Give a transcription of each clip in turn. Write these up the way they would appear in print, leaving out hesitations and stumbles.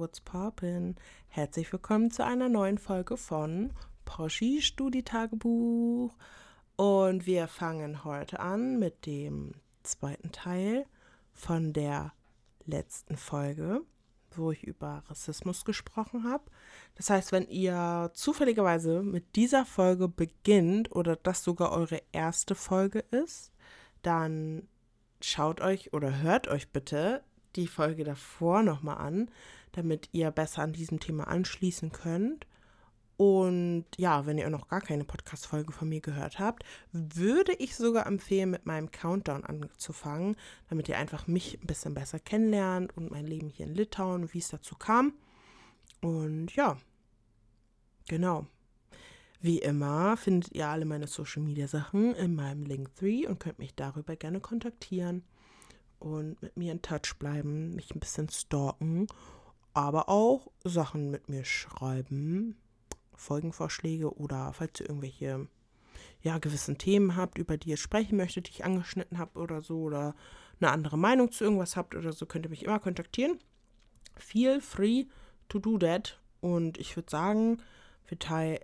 what's poppin'? Herzlich willkommen zu einer neuen Folge von Poschi Studi-Tagebuch. Und wir fangen heute an mit dem zweiten Teil von der letzten Folge, wo ich über Rassismus gesprochen habe. Das heißt, wenn ihr zufälligerweise mit dieser Folge beginnt oder das sogar eure erste Folge ist, dann schaut euch oder hört euch bitte die Folge davor nochmal an, damit ihr besser an diesem Thema anschließen könnt. Und ja, wenn ihr noch gar keine Podcast-Folge von mir gehört habt, würde ich sogar empfehlen, mit meinem Countdown anzufangen, damit ihr einfach mich ein bisschen besser kennenlernt und mein Leben hier in Litauen, wie es dazu kam. Und ja, genau. Wie immer findet ihr alle meine Social-Media-Sachen in meinem Linktree und könnt mich darüber gerne kontaktieren und mit mir in Touch bleiben, mich ein bisschen stalken, aber auch Sachen mit mir schreiben, Folgenvorschläge oder falls ihr irgendwelche gewissen Themen habt, über die ihr sprechen möchtet, die ich angeschnitten habe oder so, oder eine andere Meinung zu irgendwas habt oder so, könnt ihr mich immer kontaktieren. Feel free to do that. Und ich würde sagen, wir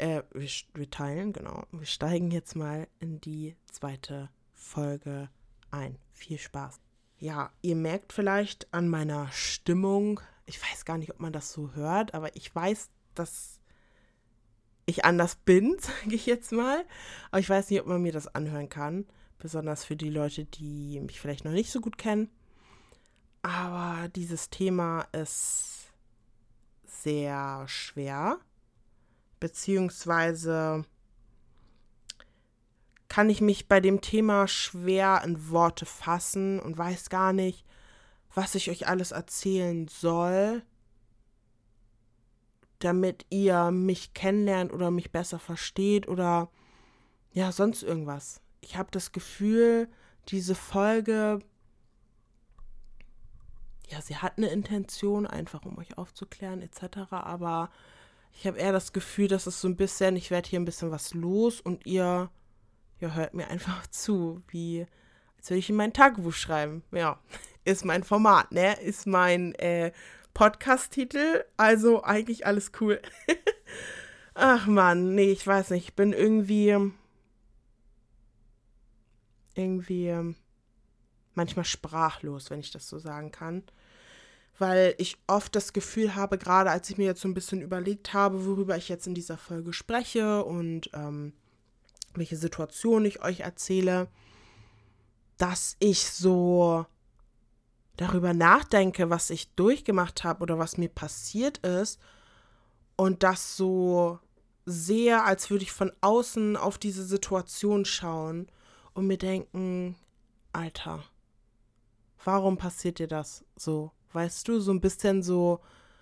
steigen jetzt mal in die zweite Folge ein. Viel Spaß. Ja, ihr merkt vielleicht an meiner Stimmung, ich weiß gar nicht, ob man das so hört, aber ich weiß, dass ich anders bin, sage ich jetzt mal. Aber ich weiß nicht, ob man mir das anhören kann, besonders für die Leute, die mich vielleicht noch nicht so gut kennen. Aber dieses Thema ist sehr schwer, beziehungsweise kann ich mich bei dem Thema schwer in Worte fassen und weiß gar nicht, was ich euch alles erzählen soll, damit ihr mich kennenlernt oder mich besser versteht oder ja, sonst irgendwas. Ich habe das Gefühl, diese Folge, ja, sie hat eine Intention, einfach um euch aufzuklären etc., aber ich habe eher das Gefühl, dass es so ein bisschen, ich werde hier ein bisschen was los und ihr hört mir einfach zu, wie als würde ich in mein Tagebuch schreiben. Ja, ist mein Format, ne? Ist mein Podcast-Titel, also eigentlich alles cool. Ach Mann, nee, ich weiß nicht, ich bin irgendwie manchmal sprachlos, wenn ich das so sagen kann. Weil ich oft das Gefühl habe, gerade als ich mir jetzt so ein bisschen überlegt habe, worüber ich jetzt in dieser Folge spreche und welche Situation ich euch erzähle, dass ich so darüber nachdenke, was ich durchgemacht habe oder was mir passiert ist und das so sehr, als würde ich von außen auf diese Situation schauen und mir denken, Alter, warum passiert dir das so? Weißt du, so ein bisschen so,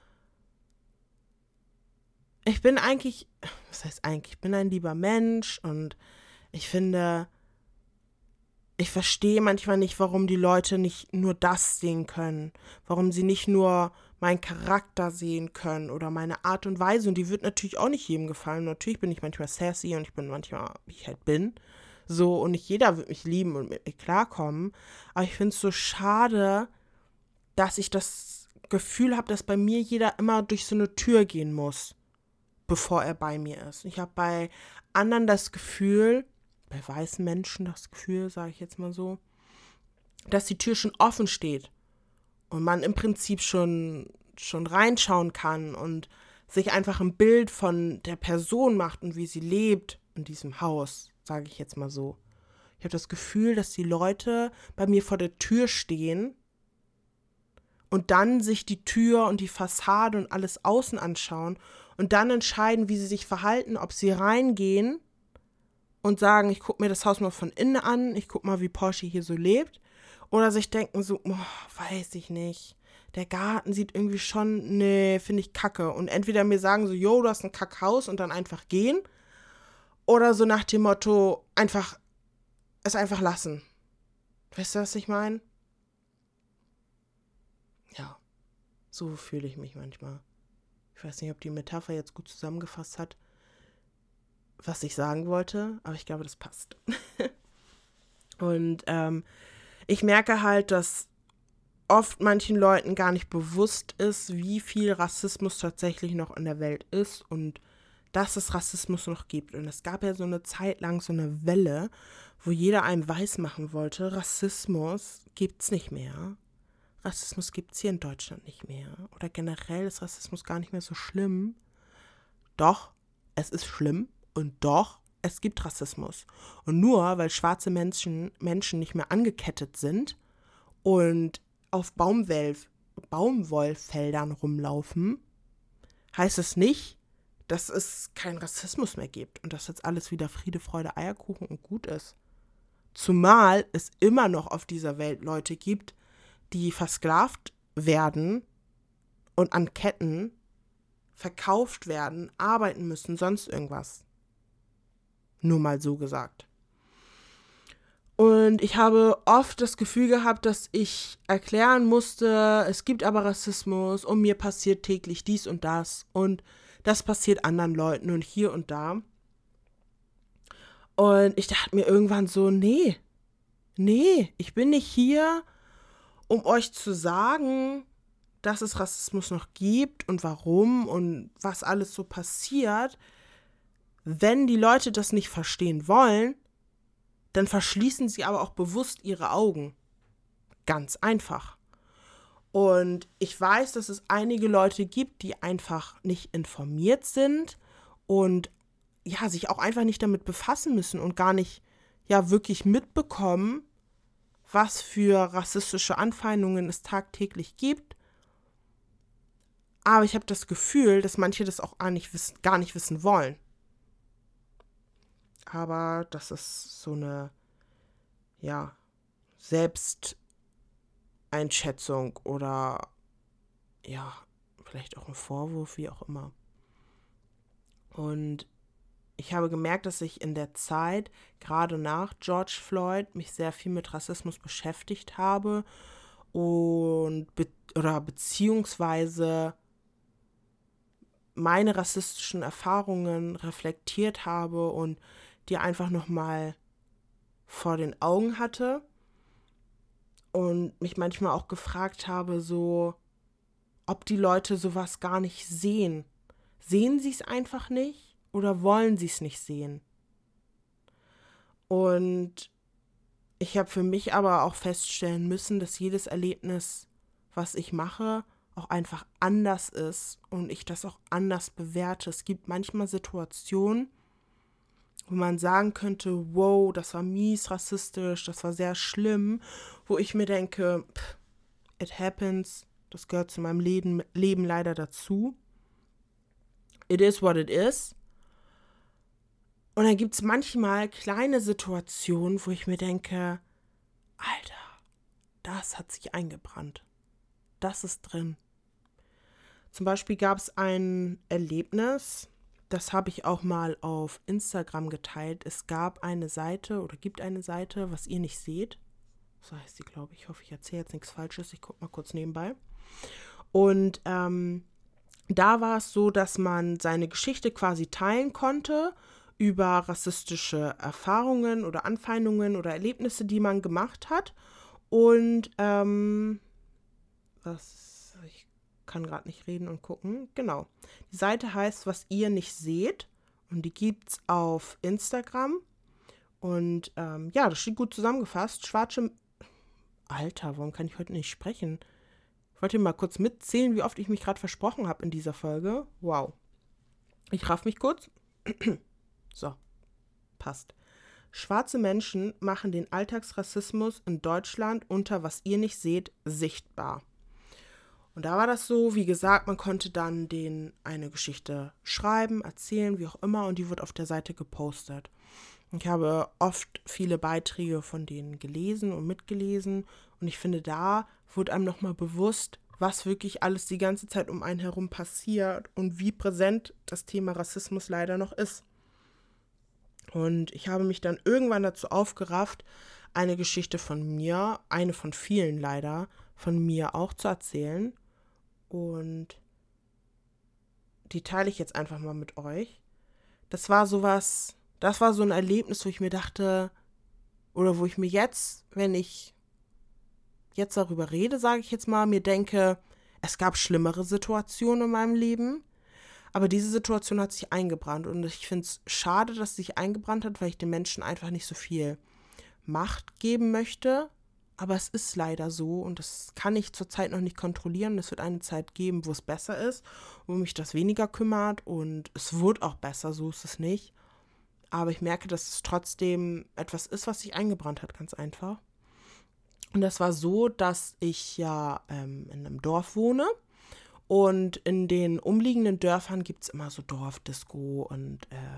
ich bin eigentlich, was heißt eigentlich, ich bin ein lieber Mensch und ich finde, ich verstehe manchmal nicht, warum die Leute nicht nur das sehen können, warum sie nicht nur meinen Charakter sehen können oder meine Art und Weise. Und die wird natürlich auch nicht jedem gefallen. Natürlich bin ich manchmal sassy und ich bin manchmal, wie ich halt bin. So, und nicht jeder wird mich lieben und mit mir klarkommen. Aber ich finde es so schade, dass ich das Gefühl habe, dass bei mir jeder immer durch so eine Tür gehen muss, bevor er bei mir ist. Ich habe bei anderen das Gefühl, bei weißen Menschen das Gefühl, sage ich jetzt mal so, dass die Tür schon offen steht und man im Prinzip schon reinschauen kann und sich einfach ein Bild von der Person macht und wie sie lebt in diesem Haus, sage ich jetzt mal so. Ich habe das Gefühl, dass die Leute bei mir vor der Tür stehen und dann sich die Tür und die Fassade und alles außen anschauen und dann entscheiden, wie sie sich verhalten, ob sie reingehen und sagen, ich gucke mir das Haus mal von innen an, ich gucke mal, wie Porsche hier so lebt. Oder sich denken so, weiß ich nicht, der Garten sieht irgendwie schon, nee, finde ich kacke. Und entweder mir sagen so, du hast ein Kackhaus und dann einfach gehen. Oder so nach dem Motto, es einfach lassen. Weißt du, was ich meine? Ja, so fühle ich mich manchmal. Ich weiß nicht, ob die Metapher jetzt gut zusammengefasst hat, was ich sagen wollte, aber ich glaube, das passt. Und ich merke halt, dass oft manchen Leuten gar nicht bewusst ist, wie viel Rassismus tatsächlich noch in der Welt ist und dass es Rassismus noch gibt. Und es gab ja so eine Zeit lang so eine Welle, wo jeder einem weismachen wollte, Rassismus gibt's nicht mehr. Rassismus gibt's hier in Deutschland nicht mehr. Oder generell ist Rassismus gar nicht mehr so schlimm. Doch, es ist schlimm und doch, es gibt Rassismus. Und nur weil schwarze Menschen nicht mehr angekettet sind und auf Baumwollfeldern rumlaufen, heißt es nicht, dass es keinen Rassismus mehr gibt und dass jetzt alles wieder Friede, Freude, Eierkuchen und gut ist. Zumal es immer noch auf dieser Welt Leute gibt, die versklavt werden und an Ketten verkauft werden, arbeiten müssen, sonst irgendwas. Nur mal so gesagt. Und ich habe oft das Gefühl gehabt, dass ich erklären musste, es gibt aber Rassismus und mir passiert täglich dies und das passiert anderen Leuten und hier und da. Und ich dachte mir irgendwann so, nee, ich bin nicht hier, um euch zu sagen, dass es Rassismus noch gibt und warum und was alles so passiert. Wenn die Leute das nicht verstehen wollen, dann verschließen sie aber auch bewusst ihre Augen. Ganz einfach. Und ich weiß, dass es einige Leute gibt, die einfach nicht informiert sind und ja, sich auch einfach nicht damit befassen müssen und gar nicht ja wirklich mitbekommen, was für rassistische Anfeindungen es tagtäglich gibt. Aber ich habe das Gefühl, dass manche das auch gar nicht wissen wollen. Aber das ist so eine, ja, Selbsteinschätzung oder, ja, vielleicht auch ein Vorwurf, wie auch immer. Und ich habe gemerkt, dass ich in der Zeit, gerade nach George Floyd, mich sehr viel mit Rassismus beschäftigt habe und beziehungsweise meine rassistischen Erfahrungen reflektiert habe und die einfach nochmal vor den Augen hatte und mich manchmal auch gefragt habe, so, ob die Leute sowas gar nicht sehen. Sehen sie es einfach nicht oder wollen sie es nicht sehen? Und ich habe für mich aber auch feststellen müssen, dass jedes Erlebnis, was ich mache, auch einfach anders ist und ich das auch anders bewerte. Es gibt manchmal Situationen, wo man sagen könnte, wow, das war mies rassistisch, das war sehr schlimm, wo ich mir denke, it happens, das gehört zu meinem Leben leider dazu. It is what it is. Und dann gibt es manchmal kleine Situationen, wo ich mir denke, Alter, das hat sich eingebrannt. Das ist drin. Zum Beispiel gab es ein Erlebnis, das habe ich auch mal auf Instagram geteilt. Es gab eine Seite oder gibt eine Seite, was ihr nicht seht. So heißt sie, glaube ich. Ich hoffe, ich erzähle jetzt nichts Falsches. Ich gucke mal kurz nebenbei. Und da war es so, dass man seine Geschichte quasi teilen konnte über rassistische Erfahrungen oder Anfeindungen oder Erlebnisse, die man gemacht hat. Und ich kann gerade nicht reden und gucken. Genau. Die Seite heißt, was ihr nicht seht. Und die gibt's auf Instagram. Und ja, das steht gut zusammengefasst. Alter, warum kann ich heute nicht sprechen? Ich wollte mal kurz mitzählen, wie oft ich mich gerade versprochen habe in dieser Folge. Wow. Ich raff mich kurz. So, passt. Schwarze Menschen machen den Alltagsrassismus in Deutschland unter was ihr nicht seht sichtbar. Und da war das so, wie gesagt, man konnte dann denen eine Geschichte schreiben, erzählen, wie auch immer, und die wird auf der Seite gepostet. Ich habe oft viele Beiträge von denen gelesen und mitgelesen und ich finde, da wurde einem nochmal bewusst, was wirklich alles die ganze Zeit um einen herum passiert und wie präsent das Thema Rassismus leider noch ist. Und ich habe mich dann irgendwann dazu aufgerafft, eine Geschichte von mir, eine von vielen leider, von mir auch zu erzählen. Und die teile ich jetzt einfach mal mit euch. Das war so ein Erlebnis, wo ich mir dachte, oder wo ich mir jetzt, wenn ich jetzt darüber rede, sage ich jetzt mal, mir denke, es gab schlimmere Situationen in meinem Leben, aber diese Situation hat sich eingebrannt und ich finde es schade, dass sie sich eingebrannt hat, weil ich den Menschen einfach nicht so viel Macht geben möchte, aber es ist leider so und das kann ich zurzeit noch nicht kontrollieren. Es wird eine Zeit geben, wo es besser ist, wo mich das weniger kümmert und es wird auch besser, so ist es nicht. Aber ich merke, dass es trotzdem etwas ist, was sich eingebrannt hat, ganz einfach. Und das war so, dass ich ja in einem Dorf wohne und in den umliegenden Dörfern gibt es immer so Dorfdisco und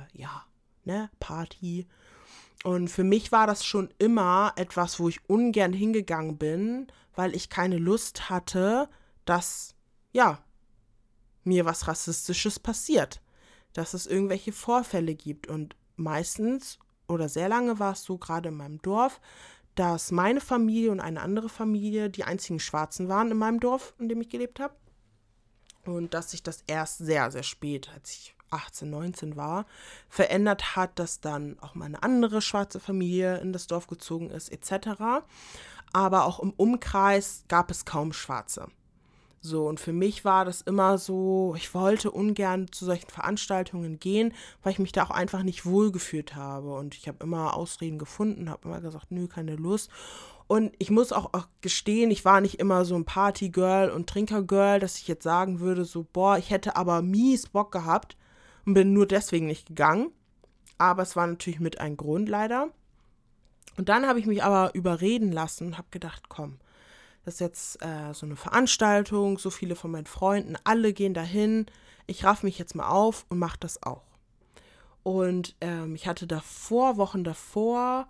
Party. Und für mich war das schon immer etwas, wo ich ungern hingegangen bin, weil ich keine Lust hatte, dass, mir was Rassistisches passiert. Dass es irgendwelche Vorfälle gibt. Und meistens oder sehr lange war es so, gerade in meinem Dorf, dass meine Familie und eine andere Familie die einzigen Schwarzen waren in meinem Dorf, in dem ich gelebt habe. Und dass sich das erst sehr, sehr spät, als ich 18, 19 war, verändert hat, dass dann auch mal eine andere schwarze Familie in das Dorf gezogen ist, etc. Aber auch im Umkreis gab es kaum Schwarze. So, und für mich war das immer so, ich wollte ungern zu solchen Veranstaltungen gehen, weil ich mich da auch einfach nicht wohlgefühlt habe. Und ich habe immer Ausreden gefunden, habe immer gesagt, nö, keine Lust. Und ich muss auch gestehen, ich war nicht immer so ein Partygirl und Trinkergirl, dass ich jetzt sagen würde, so, boah, ich hätte aber mies Bock gehabt und bin nur deswegen nicht gegangen. Aber es war natürlich mit ein Grund leider. Und dann habe ich mich aber überreden lassen und habe gedacht, komm, das ist jetzt so eine Veranstaltung, so viele von meinen Freunden, alle gehen dahin. Ich raff mich jetzt mal auf und mache das auch. Und ich hatte Wochen davor,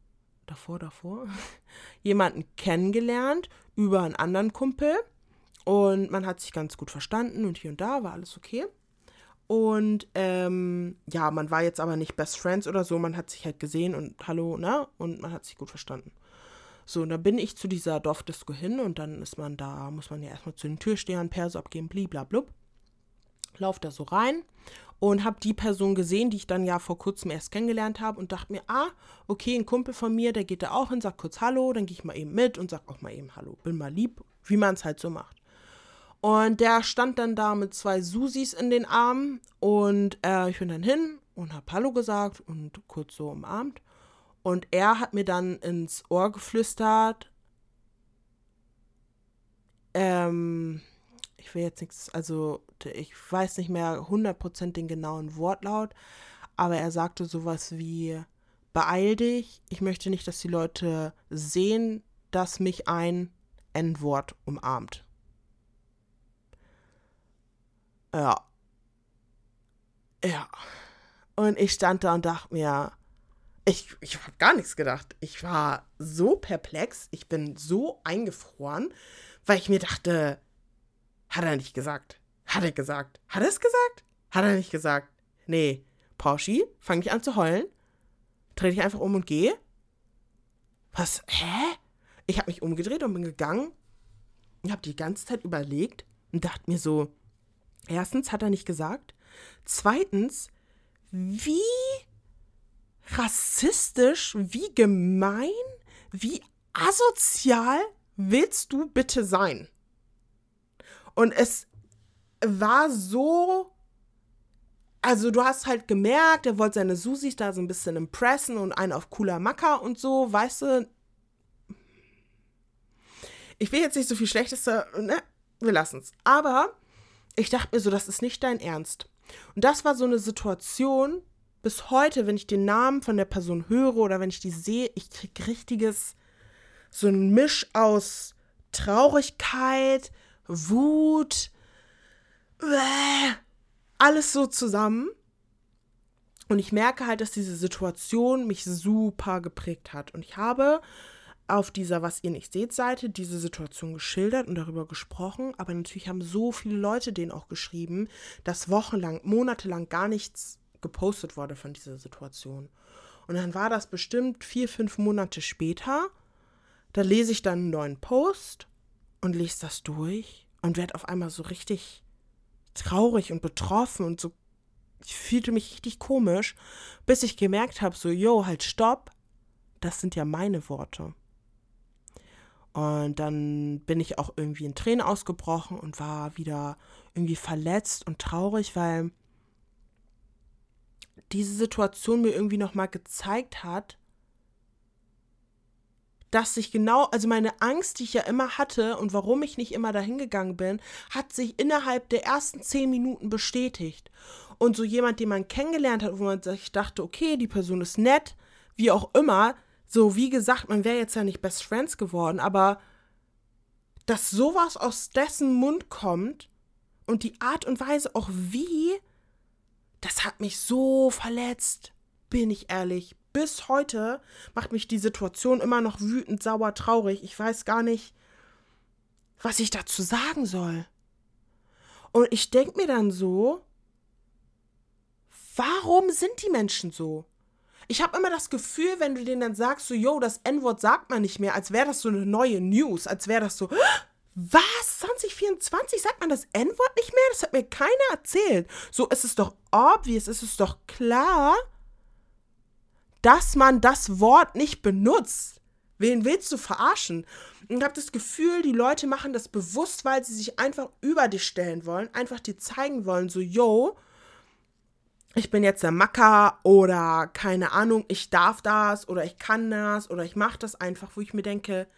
jemanden kennengelernt über einen anderen Kumpel. Und man hat sich ganz gut verstanden und hier und da war alles okay. Und man war jetzt aber nicht Best Friends oder so, man hat sich halt gesehen und hallo, ne? Und man hat sich gut verstanden. So, und dann bin ich zu dieser Dorfdisco hin und dann ist man da, muss man ja erstmal zu den Türstehern Perso abgeben, bliblablub. Lauf da so rein und habe die Person gesehen, die ich dann ja vor kurzem erst kennengelernt habe und dachte mir, okay, ein Kumpel von mir, der geht da auch hin, sagt kurz Hallo, dann gehe ich mal eben mit und sag auch mal eben Hallo, bin mal lieb, wie man es halt so macht. Und der stand dann da mit 2 Susis in den Armen und ich bin dann hin und habe Hallo gesagt und kurz so umarmt. Und er hat mir dann ins Ohr geflüstert, ich will jetzt nichts, also ich weiß nicht mehr 100% den genauen Wortlaut, aber er sagte sowas wie, beeil dich, ich möchte nicht, dass die Leute sehen, dass mich ein N-Wort umarmt. Ja. Und ich stand da und dachte mir, ich habe gar nichts gedacht. Ich war so perplex, ich bin so eingefroren, weil ich mir dachte, hat er nicht gesagt? Hat er gesagt? Hat er es gesagt? Hat er nicht gesagt? Nee. Porsche, fang ich an zu heulen, dreh dich einfach um und geh. Was? Hä? Ich habe mich umgedreht und bin gegangen und habe die ganze Zeit überlegt und dachte mir so, erstens, hat er nicht gesagt. Zweitens, wie rassistisch, wie gemein, wie asozial willst du bitte sein? Und es war so, also du hast halt gemerkt, er wollte seine Susis da so ein bisschen impressen und einen auf cooler Macker und so, weißt du. Ich will jetzt nicht so viel Schlechtes, ne? Wir lassen's. Aber ich dachte mir so, das ist nicht dein Ernst. Und das war so eine Situation, bis heute, wenn ich den Namen von der Person höre oder wenn ich die sehe, ich kriege richtiges, so ein Misch aus Traurigkeit, Wut, alles so zusammen. Und ich merke halt, dass diese Situation mich super geprägt hat. Und ich habe auf dieser Was ihr nicht seht Seite diese Situation geschildert und darüber gesprochen. Aber natürlich haben so viele Leute denen auch geschrieben, dass wochenlang, monatelang gar nichts gepostet wurde von dieser Situation. Und dann war das bestimmt 4, 5 Monate später. Da lese ich dann einen neuen Post und lese das durch und werde auf einmal so richtig traurig und betroffen und so, ich fühlte mich richtig komisch, bis ich gemerkt habe, so, halt stopp, das sind ja meine Worte. Und dann bin ich auch irgendwie in Tränen ausgebrochen und war wieder irgendwie verletzt und traurig, weil diese Situation mir irgendwie nochmal gezeigt hat, dass sich also meine Angst, die ich ja immer hatte und warum ich nicht immer dahin gegangen bin, hat sich innerhalb der ersten 10 Minuten bestätigt. Und so jemand, den man kennengelernt hat, wo man sich dachte, okay, die Person ist nett, wie auch immer, so wie gesagt, man wäre jetzt ja nicht Best Friends geworden, aber dass sowas aus dessen Mund kommt und die Art und Weise auch wie, das hat mich so verletzt, bin ich ehrlich. Bis heute macht mich die Situation immer noch wütend, sauer, traurig. Ich weiß gar nicht, was ich dazu sagen soll. Und ich denke mir dann so, warum sind die Menschen so? Ich habe immer das Gefühl, wenn du denen dann sagst, so, yo, das N-Wort sagt man nicht mehr, als wäre das so eine neue News, als wäre das so, was? 2024 sagt man das N-Wort nicht mehr? Das hat mir keiner erzählt. So, es ist doch obvious, es ist doch klar, dass man das Wort nicht benutzt. Wen willst du verarschen? Und ich habe das Gefühl, die Leute machen das bewusst, weil sie sich einfach über dich stellen wollen, einfach dir zeigen wollen, so, yo, ich bin jetzt der Macker oder keine Ahnung, ich darf das oder ich kann das oder ich mache das einfach, wo ich mir denke,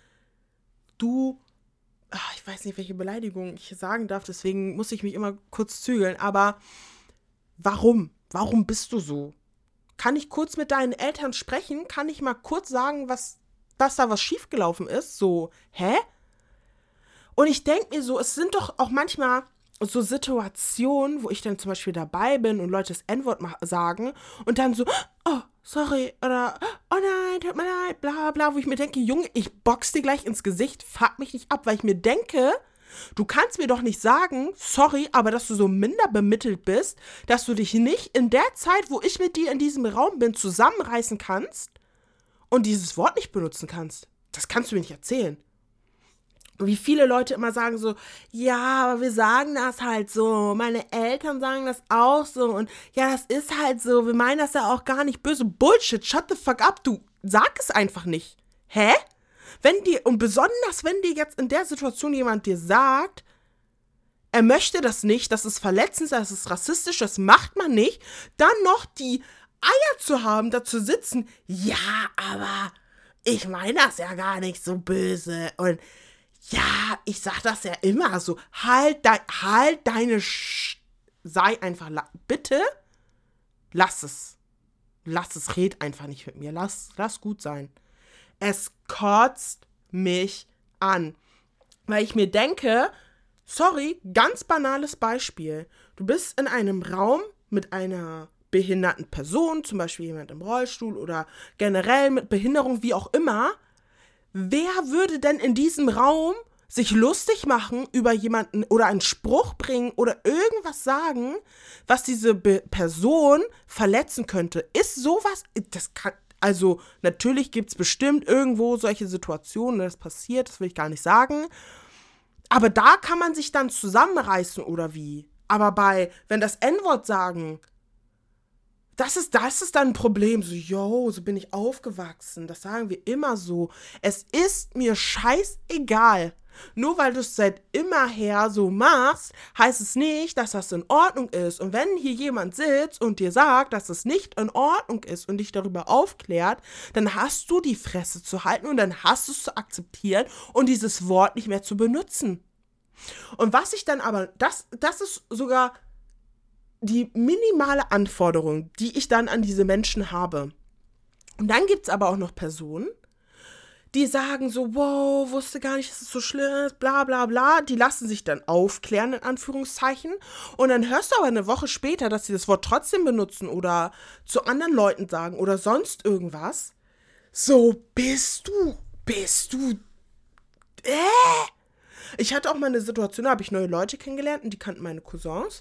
ich weiß nicht, welche Beleidigung ich sagen darf, deswegen muss ich mich immer kurz zügeln, aber warum? Warum bist du so? Kann ich kurz mit deinen Eltern sprechen? Kann ich mal kurz sagen, dass da was schiefgelaufen ist? So, hä? Und ich denke mir so, es sind doch auch manchmal so Situationen, wo ich dann zum Beispiel dabei bin und Leute das N-Wort sagen und dann so, oh, sorry, oder, oh nein, tut mir leid, bla bla, wo ich mir denke, Junge, ich box dir gleich ins Gesicht, fuck mich nicht ab, weil ich mir denke, du kannst mir doch nicht sagen, sorry, aber dass du so minder bemittelt bist, dass du dich nicht in der Zeit, wo ich mit dir in diesem Raum bin, zusammenreißen kannst und dieses Wort nicht benutzen kannst. Das kannst du mir nicht erzählen. Wie viele Leute immer sagen so, ja, aber wir sagen das halt so, meine Eltern sagen das auch so und ja, das ist halt so, wir meinen das ja auch gar nicht böse. Bullshit, shut the fuck up, du sag es einfach nicht. Hä? Und besonders, wenn dir jetzt in der Situation jemand dir sagt, er möchte das nicht, das ist verletzend, das ist rassistisch, das macht man nicht, dann noch die Eier zu haben, da zu sitzen, ja, aber ich meine das ja gar nicht so böse und ja, ich sag das ja immer so, sei einfach, bitte, lass es, red einfach nicht mit mir, lass gut sein. Es kotzt mich an, weil ich mir denke, sorry, ganz banales Beispiel, du bist in einem Raum mit einer behinderten Person, zum Beispiel jemand im Rollstuhl oder generell mit Behinderung, wie auch immer. Wer würde denn in diesem Raum sich lustig machen über jemanden oder einen Spruch bringen oder irgendwas sagen, was diese Person verletzen könnte? Ist sowas, also natürlich gibt es bestimmt irgendwo solche Situationen, das passiert, das will ich gar nicht sagen. Aber da kann man sich dann zusammenreißen oder wie? Aber wenn das N-Wort sagen, das ist dann ein Problem. So, yo, so bin ich aufgewachsen. Das sagen wir immer so. Es ist mir scheißegal. Nur weil du es seit immer her so machst, heißt es nicht, dass das in Ordnung ist. Und wenn hier jemand sitzt und dir sagt, dass es nicht in Ordnung ist und dich darüber aufklärt, dann hast du die Fresse zu halten und dann hast du es zu akzeptieren und dieses Wort nicht mehr zu benutzen. Und was ich dann aber, das ist sogar die minimale Anforderung, die ich dann an diese Menschen habe. Und dann gibt es aber auch noch Personen, die sagen so, wow, wusste gar nicht, dass es so schlimm ist, bla bla bla. Die lassen sich dann aufklären, in Anführungszeichen. Und dann hörst du aber eine Woche später, dass sie das Wort trotzdem benutzen oder zu anderen Leuten sagen oder sonst irgendwas. So, bist du, Ich hatte auch mal eine Situation, da habe ich neue Leute kennengelernt und die kannten meine Cousins.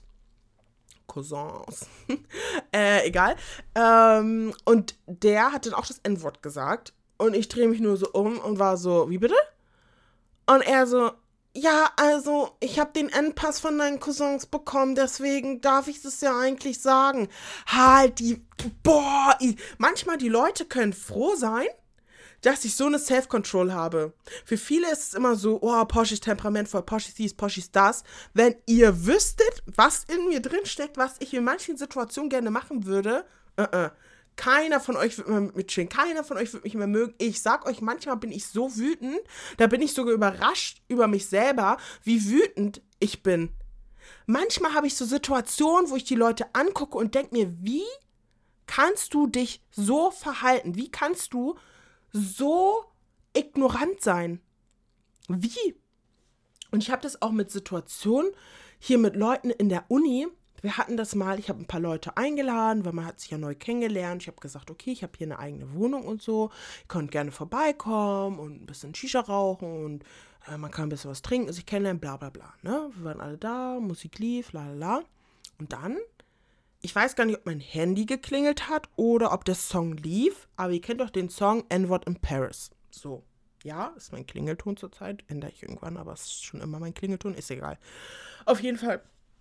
Egal. Und der hat dann auch das N-Wort gesagt. Und ich drehe mich nur so um und war so, wie bitte? Und er so, ja, also, ich habe den N-Pass von deinen Cousins bekommen, deswegen darf ich das ja eigentlich sagen. Manchmal die Leute können froh sein, dass ich so eine Self-Control habe. Für viele ist es immer so, oh, Porsche ist temperamentvoll, Porsche ist dies, Porsche ist das. Wenn ihr wüsstet, was in mir drin steckt, was ich in manchen Situationen gerne machen würde, keiner von euch wird mehr mit mir chillen, keiner von euch wird mich mehr mögen. Ich sag euch, manchmal bin ich so wütend, da bin ich sogar überrascht über mich selber, wie wütend ich bin. Manchmal habe ich so Situationen, wo ich die Leute angucke und denke mir, wie kannst du dich so verhalten? Wie kannst du so ignorant sein? Wie? Und ich habe das auch mit Situationen hier mit Leuten in der Uni. Wir hatten das mal, ich habe ein paar Leute eingeladen, weil man hat sich ja neu kennengelernt. Ich habe gesagt, okay, ich habe hier eine eigene Wohnung und so. Ihr könnt gerne vorbeikommen und ein bisschen Shisha rauchen und man kann ein bisschen was trinken, sich kennenlernen, bla bla bla. Ne? Wir waren alle da, Musik lief, la la la. Und dann, ich weiß gar nicht, ob mein Handy geklingelt hat oder ob der Song lief, aber ihr kennt doch den Song N-Word in Paris. So, ja, ist mein Klingelton zurzeit, ändere ich irgendwann, aber es ist schon immer mein Klingelton, ist egal. Auf jeden Fall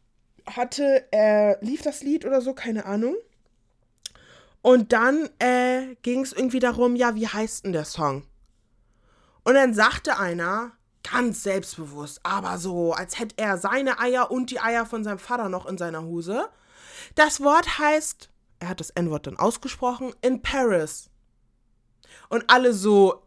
lief das Lied oder so, keine Ahnung. Und dann ging es irgendwie darum, ja, wie heißt denn der Song? Und dann sagte einer, ganz selbstbewusst, aber so, als hätte er seine Eier und die Eier von seinem Vater noch in seiner Hose. Das Wort heißt, er hat das N-Wort dann ausgesprochen, in Paris. Und alle so,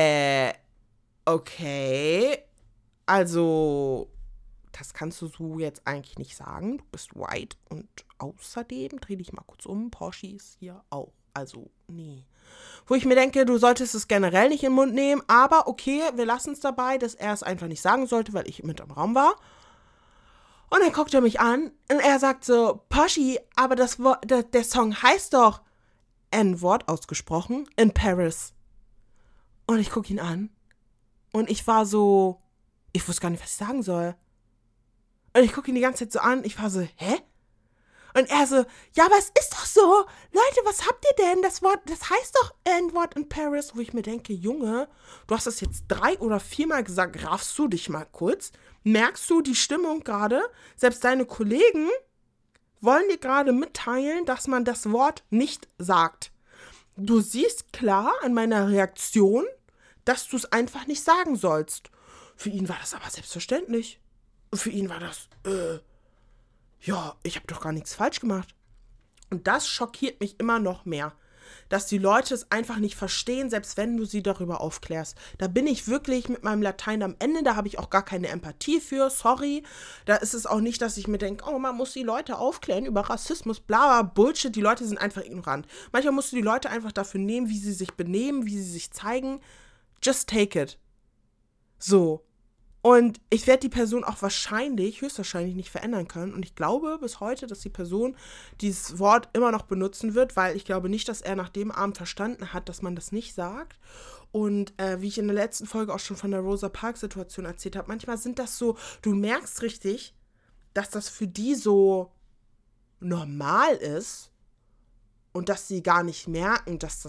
okay, also, das kannst du so jetzt eigentlich nicht sagen. Du bist white und außerdem, dreh dich mal kurz um, Porsche ist hier auch. Also, nee. Wo ich mir denke, du solltest es generell nicht in den Mund nehmen, aber okay, wir lassen es dabei, dass er es einfach nicht sagen sollte, weil ich mit im Raum war. Und dann guckt er mich an und er sagt so, Porsche, aber der Song heißt doch N-Wort ausgesprochen, in Paris. Und ich gucke ihn an und ich war so, ich wusste gar nicht, was ich sagen soll. Und ich gucke ihn die ganze Zeit so an, ich war so, hä? Und er so, ja, aber es ist doch so. Leute, was habt ihr denn? Das heißt doch N-Wort in Paris. Wo ich mir denke, Junge, du hast das jetzt 3 oder 4 Mal gesagt. Raffst du dich mal kurz? Merkst du die Stimmung gerade? Selbst deine Kollegen wollen dir gerade mitteilen, dass man das Wort nicht sagt. Du siehst klar an meiner Reaktion, dass du es einfach nicht sagen sollst. Für ihn war das aber selbstverständlich. Für ihn war das, ja, ich habe doch gar nichts falsch gemacht. Und das schockiert mich immer noch mehr, dass die Leute es einfach nicht verstehen, selbst wenn du sie darüber aufklärst. Da bin ich wirklich mit meinem Latein am Ende, da habe ich auch gar keine Empathie für, sorry. Da ist es auch nicht, dass ich mir denke, oh, man muss die Leute aufklären über Rassismus, bla bla, Bullshit, die Leute sind einfach ignorant. Manchmal musst du die Leute einfach dafür nehmen, wie sie sich benehmen, wie sie sich zeigen. Just take it. So. Und ich werde die Person auch höchstwahrscheinlich nicht verändern können. Und ich glaube bis heute, dass die Person dieses Wort immer noch benutzen wird, weil ich glaube nicht, dass er nach dem Abend verstanden hat, dass man das nicht sagt. Und wie ich in der letzten Folge auch schon von der Rosa Parks-Situation erzählt habe, manchmal sind das so, du merkst richtig, dass das für die so normal ist und dass sie gar nicht merken, dass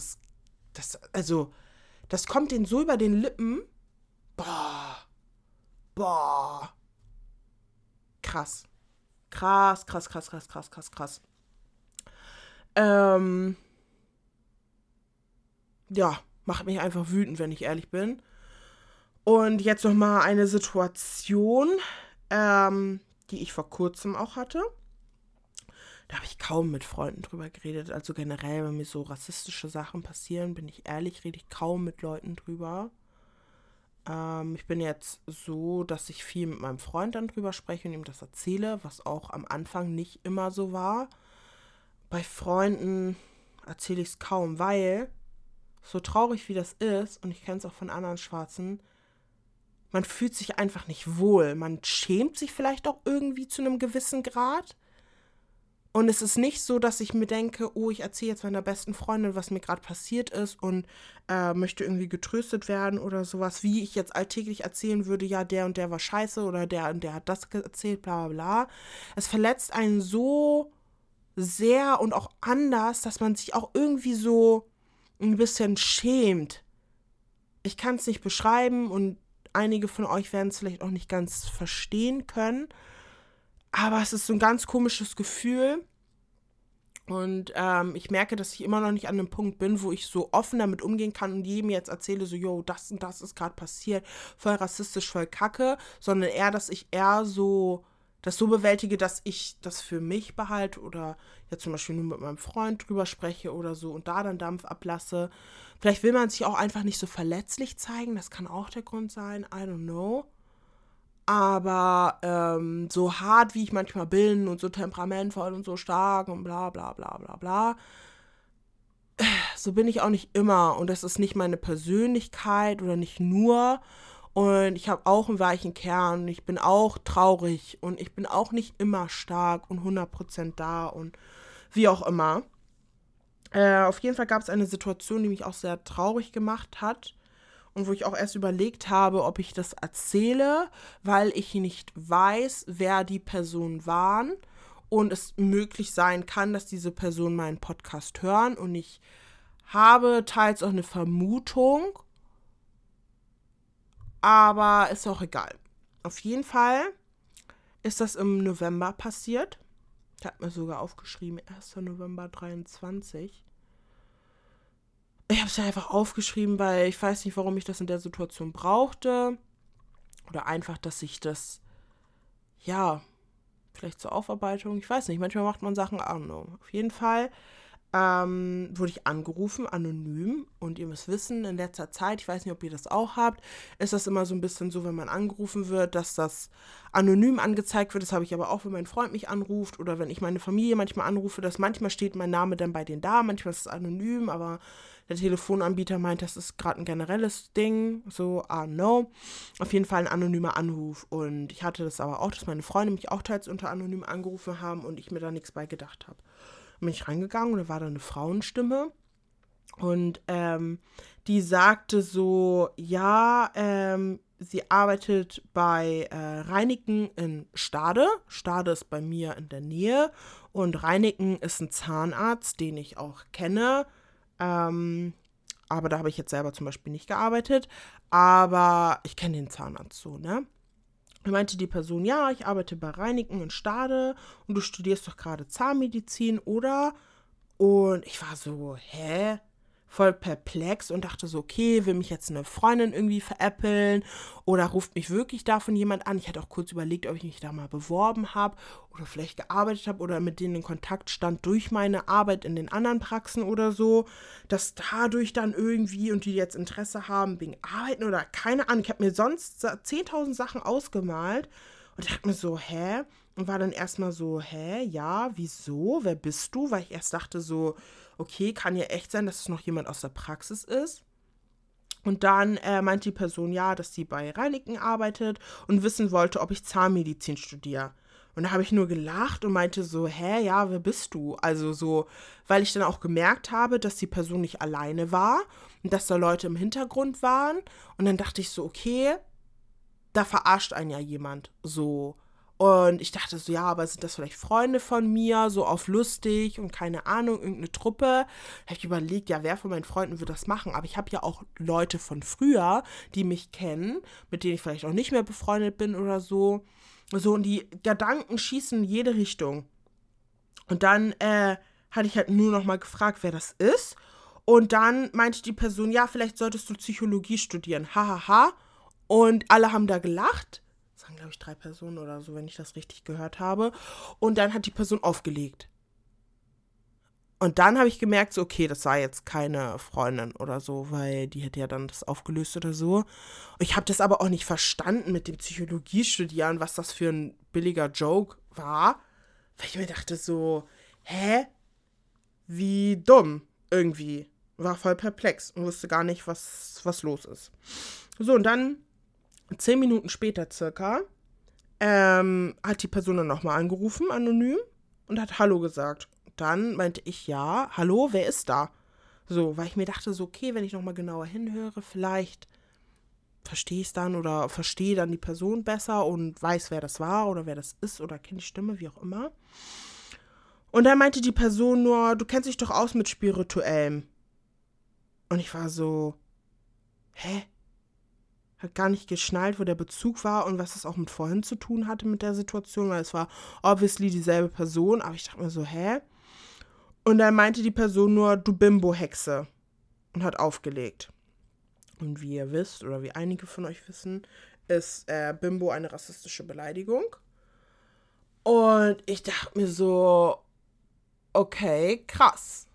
das kommt denen so über den Lippen. Boah. Krass. Krass. Ja, macht mich einfach wütend, wenn ich ehrlich bin. Und jetzt nochmal eine Situation, die ich vor kurzem auch hatte. Da habe ich kaum mit Freunden drüber geredet. Also generell, wenn mir so rassistische Sachen passieren, bin ich ehrlich, rede ich kaum mit Leuten drüber. Ich bin jetzt so, dass ich viel mit meinem Freund dann drüber spreche und ihm das erzähle, was auch am Anfang nicht immer so war. Bei Freunden erzähle ich es kaum, weil, so traurig wie das ist, und ich kenne es auch von anderen Schwarzen, man fühlt sich einfach nicht wohl. Man schämt sich vielleicht auch irgendwie zu einem gewissen Grad. Und es ist nicht so, dass ich mir denke, oh, ich erzähle jetzt meiner besten Freundin, was mir gerade passiert ist und möchte irgendwie getröstet werden oder sowas, wie ich jetzt alltäglich erzählen würde, ja, der und der war scheiße oder der und der hat das erzählt, bla bla bla. Es verletzt einen so sehr und auch anders, dass man sich auch irgendwie so ein bisschen schämt. Ich kann es nicht beschreiben und einige von euch werden es vielleicht auch nicht ganz verstehen können. Aber es ist so ein ganz komisches Gefühl. Und ich merke, dass ich immer noch nicht an einem Punkt bin, wo ich so offen damit umgehen kann und jedem jetzt erzähle, so, yo, das und das ist gerade passiert, voll rassistisch, voll kacke, sondern eher, dass ich eher so das so bewältige, dass ich das für mich behalte oder jetzt zum Beispiel nur mit meinem Freund drüber spreche oder so und da dann Dampf ablasse. Vielleicht will man sich auch einfach nicht so verletzlich zeigen, das kann auch der Grund sein, I don't know. Aber so hart, wie ich manchmal bin und so temperamentvoll und so stark und bla bla bla bla bla, so bin ich auch nicht immer. Und das ist nicht meine Persönlichkeit oder nicht nur. Und ich habe auch einen weichen Kern und ich bin auch traurig und ich bin auch nicht immer stark und 100% da und wie auch immer. Auf jeden Fall gab es eine Situation, die mich auch sehr traurig gemacht hat. Und wo ich auch erst überlegt habe, ob ich das erzähle, weil ich nicht weiß, wer die Personen waren und es möglich sein kann, dass diese Personen meinen Podcast hören. Und ich habe teils auch eine Vermutung, aber ist auch egal. Auf jeden Fall ist das im November passiert. Ich habe mir sogar aufgeschrieben, 1. November 23. Ich habe es ja einfach aufgeschrieben, weil ich weiß nicht, warum ich das in der Situation brauchte. Oder einfach, dass ich das, ja, vielleicht zur Aufarbeitung, ich weiß nicht, manchmal macht man Sachen, I don't know. Auf jeden Fall wurde ich angerufen, anonym. Und ihr müsst wissen, in letzter Zeit, ich weiß nicht, ob ihr das auch habt, ist das immer so ein bisschen so, wenn man angerufen wird, dass das anonym angezeigt wird. Das habe ich aber auch, wenn mein Freund mich anruft oder wenn ich meine Familie manchmal anrufe, dass manchmal steht mein Name dann bei denen da, manchmal ist es anonym, aber der Telefonanbieter meint, das ist gerade ein generelles Ding, so, no. Auf jeden Fall ein anonymer Anruf. Und ich hatte das aber auch, dass meine Freunde mich auch teils unter anonym angerufen haben und ich mir da nichts bei gedacht habe. Bin ich reingegangen und da war da eine Frauenstimme und die sagte so, ja, sie arbeitet bei Reineken in Stade. Stade ist bei mir in der Nähe und Reineken ist ein Zahnarzt, den ich auch kenne, aber da habe ich jetzt selber zum Beispiel nicht gearbeitet, aber ich kenne den Zahnarzt so, ne? Da meinte die Person, ja, ich arbeite bei Reineken in Stade und du studierst doch gerade Zahnmedizin, oder? Und ich war so, hä? Voll perplex und dachte so, okay, will mich jetzt eine Freundin irgendwie veräppeln oder ruft mich wirklich davon jemand an? Ich hatte auch kurz überlegt, ob ich mich da mal beworben habe oder vielleicht gearbeitet habe oder mit denen in Kontakt stand durch meine Arbeit in den anderen Praxen oder so, dass dadurch dann irgendwie und die jetzt Interesse haben wegen Arbeiten oder keine Ahnung. Ich habe mir sonst 10.000 Sachen ausgemalt und dachte mir so, hä? Und war dann erstmal so, hä, ja, wieso, wer bist du? Weil ich erst dachte so, okay, kann ja echt sein, dass es noch jemand aus der Praxis ist. Und dann meinte die Person, ja, dass sie bei Reineken arbeitet und wissen wollte, ob ich Zahnmedizin studiere. Und da habe ich nur gelacht und meinte so, hä, ja, wer bist du? Also so, weil ich dann auch gemerkt habe, dass die Person nicht alleine war und dass da Leute im Hintergrund waren. Und dann dachte ich so, okay, da verarscht einen ja jemand so. Und ich dachte so, ja, aber sind das vielleicht Freunde von mir, so auf lustig und keine Ahnung, irgendeine Truppe? Da habe ich überlegt, ja, wer von meinen Freunden wird das machen? Aber ich habe ja auch Leute von früher, die mich kennen, mit denen ich vielleicht auch nicht mehr befreundet bin oder so. So, und die Gedanken schießen in jede Richtung. Und dann hatte ich halt nur noch mal gefragt, wer das ist. Und dann meinte die Person, ja, vielleicht solltest du Psychologie studieren. Hahaha. Und alle haben da gelacht. Das waren, glaube ich, 3 Personen oder so, wenn ich das richtig gehört habe. Und dann hat die Person aufgelegt. Und dann habe ich gemerkt, so, okay, das war jetzt keine Freundin oder so, weil die hätte ja dann das aufgelöst oder so. Und ich habe das aber auch nicht verstanden mit dem Psychologiestudieren, was das für ein billiger Joke war. Weil ich mir dachte so, hä? Wie dumm irgendwie. War voll perplex und wusste gar nicht, was los ist. So, und dann 10 Minuten später circa hat die Person dann nochmal angerufen, anonym, und hat Hallo gesagt. Dann meinte ich, ja, hallo, wer ist da? So, weil ich mir dachte, so, okay, wenn ich nochmal genauer hinhöre, vielleicht verstehe ich es dann oder verstehe dann die Person besser und weiß, wer das war oder wer das ist oder kenne die Stimme, wie auch immer. Und dann meinte die Person nur, du kennst dich doch aus mit Spirituellem. Und ich war so, hä? Hat gar nicht geschnallt, wo der Bezug war und was es auch mit vorhin zu tun hatte mit der Situation, weil es war obviously dieselbe Person, aber ich dachte mir so, hä? Und dann meinte die Person nur, du Bimbo-Hexe, und hat aufgelegt. Und wie ihr wisst, oder wie einige von euch wissen, ist Bimbo eine rassistische Beleidigung. Und ich dachte mir so, okay, krass.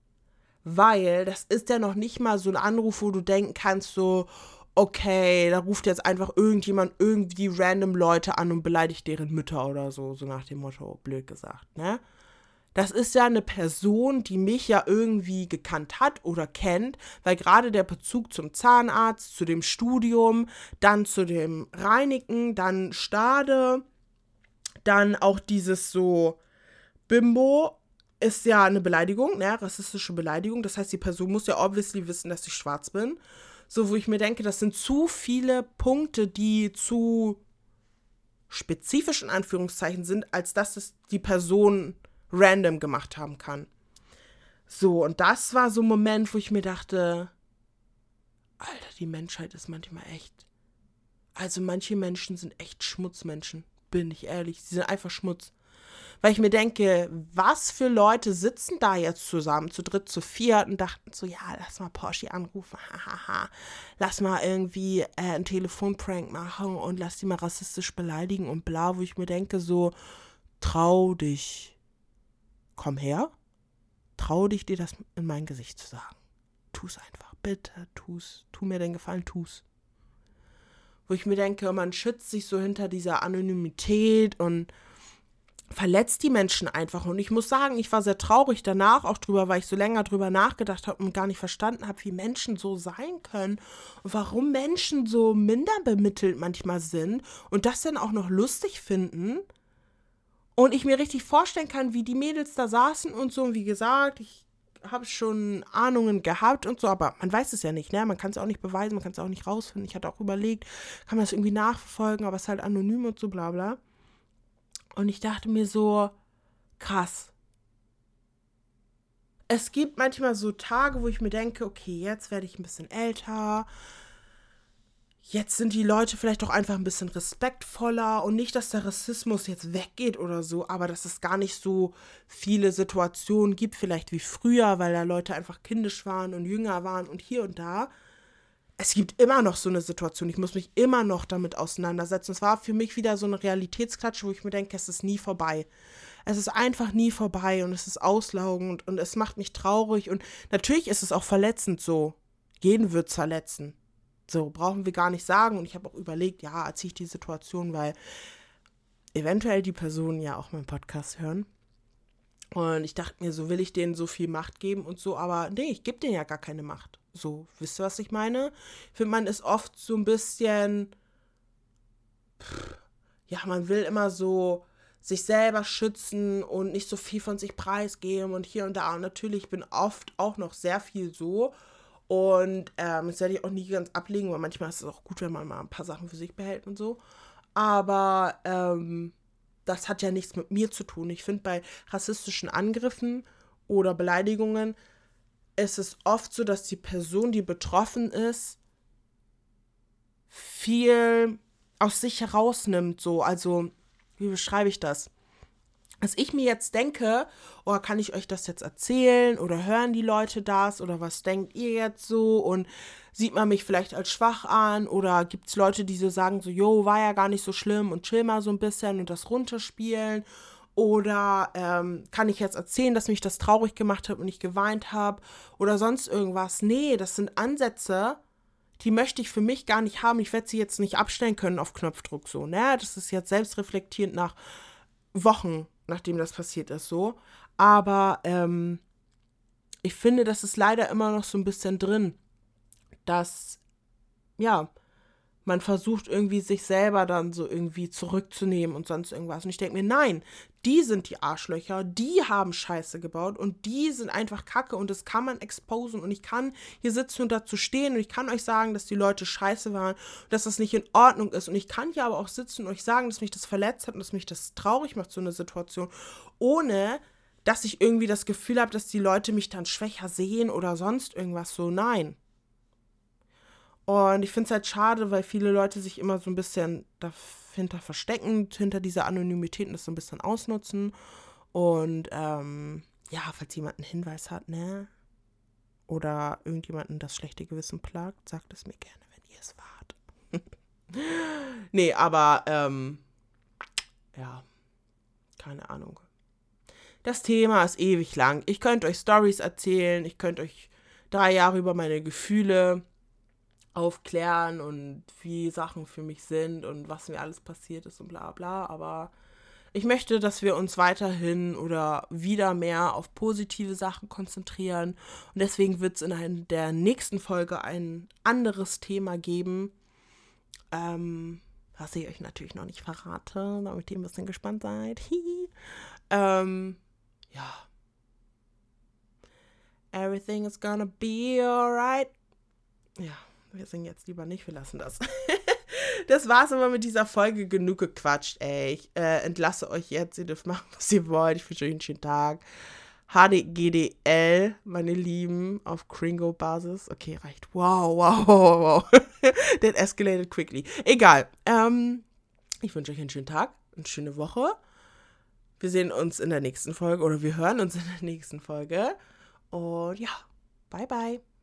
Weil das ist ja noch nicht mal so ein Anruf, wo du denken kannst, so, okay, da ruft jetzt einfach irgendjemand irgendwie random Leute an und beleidigt deren Mütter oder so, so nach dem Motto, blöd gesagt, ne? Das ist ja eine Person, die mich ja irgendwie gekannt hat oder kennt, weil gerade der Bezug zum Zahnarzt, zu dem Studium, dann zu dem Reinigen, dann Stade, dann auch dieses so Bimbo ist ja eine Beleidigung, ne, rassistische Beleidigung. Das heißt, die Person muss ja obviously wissen, dass ich schwarz bin. So, wo ich mir denke, das sind zu viele Punkte, die zu spezifisch in Anführungszeichen sind, als dass es die Person random gemacht haben kann. So, und das war so ein Moment, wo ich mir dachte, Alter, die Menschheit ist manchmal echt. Also manche Menschen sind echt Schmutzmenschen, bin ich ehrlich. Sie sind einfach Schmutz. Weil ich mir denke, was für Leute sitzen da jetzt zusammen, zu dritt, zu viert und dachten so, ja, lass mal Porsche anrufen, hahaha. Lass mal irgendwie einen Telefonprank machen und lass die mal rassistisch beleidigen und bla, wo ich mir denke so, trau dich. Komm her, trau dich, dir das in mein Gesicht zu sagen. Tu's einfach, bitte, tu's. Tu mir den Gefallen, tu's. Wo ich mir denke, man schützt sich so hinter dieser Anonymität und verletzt die Menschen einfach. Und ich muss sagen, ich war sehr traurig danach auch drüber, weil ich so länger drüber nachgedacht habe und gar nicht verstanden habe, wie Menschen so sein können und warum Menschen so minder bemittelt manchmal sind und das dann auch noch lustig finden. Und ich mir richtig vorstellen kann, wie die Mädels da saßen und so. Und wie gesagt, ich habe schon Ahnungen gehabt und so, aber man weiß es ja nicht, ne? Man kann es auch nicht beweisen, man kann es auch nicht rausfinden. Ich hatte auch überlegt, kann man das irgendwie nachverfolgen, aber es ist halt anonym und so, bla bla. Und ich dachte mir so, krass. Es gibt manchmal so Tage, wo ich mir denke, okay, jetzt werde ich ein bisschen älter. Jetzt sind die Leute vielleicht auch einfach ein bisschen respektvoller und nicht, dass der Rassismus jetzt weggeht oder so, aber dass es gar nicht so viele Situationen gibt, vielleicht wie früher, weil da Leute einfach kindisch waren und jünger waren und hier und da. Es gibt immer noch so eine Situation, ich muss mich immer noch damit auseinandersetzen. Es war für mich wieder so eine Realitätsklatsche, wo ich mir denke, es ist nie vorbei. Es ist einfach nie vorbei und es ist auslaugend und es macht mich traurig und natürlich ist es auch verletzend so. Jeden wird's verletzen. So, brauchen wir gar nicht sagen. Und ich habe auch überlegt, ja, erzähle ich die Situation, weil eventuell die Personen ja auch meinen Podcast hören. Und ich dachte mir, so will ich denen so viel Macht geben und so, aber nee, ich gebe denen ja gar keine Macht. So, wisst ihr, was ich meine? Ich finde, man ist oft so ein bisschen, ja, man will immer so sich selber schützen und nicht so viel von sich preisgeben und hier und da. Und natürlich bin oft auch noch sehr viel so. Und das werde ich auch nie ganz ablegen, weil manchmal ist es auch gut, wenn man mal ein paar Sachen für sich behält und so. Aber das hat ja nichts mit mir zu tun. Ich finde, bei rassistischen Angriffen oder Beleidigungen ist es oft so, dass die Person, die betroffen ist, viel aus sich herausnimmt. So. Also, wie beschreibe ich das? Dass ich mir jetzt denke, oh, kann ich euch das jetzt erzählen oder hören die Leute das oder was denkt ihr jetzt so und sieht man mich vielleicht als schwach an oder gibt es Leute, die so sagen so, jo, war ja gar nicht so schlimm und chill mal so ein bisschen und das runterspielen oder kann ich jetzt erzählen, dass mich das traurig gemacht hat und ich geweint habe oder sonst irgendwas. Nee, das sind Ansätze, die möchte ich für mich gar nicht haben. Ich werde sie jetzt nicht abstellen können auf Knopfdruck so, ne? Das ist jetzt selbstreflektierend nach Wochen, nachdem das passiert ist, so. Aber ich finde, das ist leider immer noch so ein bisschen drin, dass, ja, man versucht irgendwie sich selber dann so irgendwie zurückzunehmen und sonst irgendwas. Und ich denke mir, nein, die sind die Arschlöcher, die haben Scheiße gebaut und die sind einfach Kacke und das kann man exposen und ich kann hier sitzen und dazu stehen und ich kann euch sagen, dass die Leute scheiße waren, dass das nicht in Ordnung ist und ich kann hier aber auch sitzen und euch sagen, dass mich das verletzt hat und dass mich das traurig macht, so eine Situation, ohne dass ich irgendwie das Gefühl habe, dass die Leute mich dann schwächer sehen oder sonst irgendwas so, nein. Und ich finde es halt schade, weil viele Leute sich immer so ein bisschen dahinter verstecken, hinter dieser Anonymität und das so ein bisschen ausnutzen. Und ja, falls jemand einen Hinweis hat, ne? Oder irgendjemanden das schlechte Gewissen plagt, sagt es mir gerne, wenn ihr es wart. Nee, aber, ja, keine Ahnung. Das Thema ist ewig lang. Ich könnte euch Storys erzählen, ich könnte euch 3 Jahre über meine Gefühle aufklären und wie Sachen für mich sind und was mir alles passiert ist und bla bla, aber ich möchte, dass wir uns weiterhin oder wieder mehr auf positive Sachen konzentrieren und deswegen wird es in der nächsten Folge ein anderes Thema geben, was ich euch natürlich noch nicht verrate, damit ihr ein bisschen gespannt seid. Ja. Everything is gonna be alright. Ja, wir singen jetzt lieber nicht, wir lassen das. Das war's aber mit dieser Folge. Genug gequatscht, ey. Ich entlasse euch jetzt. Ihr dürft machen, was ihr wollt. Ich wünsche euch einen schönen Tag. HDGDL, meine Lieben, auf Kringo-Basis. Okay, reicht. Wow. That escalated quickly. Egal. Ich wünsche euch einen schönen Tag, eine schöne Woche. Wir sehen uns in der nächsten Folge oder wir hören uns in der nächsten Folge. Und ja, bye bye.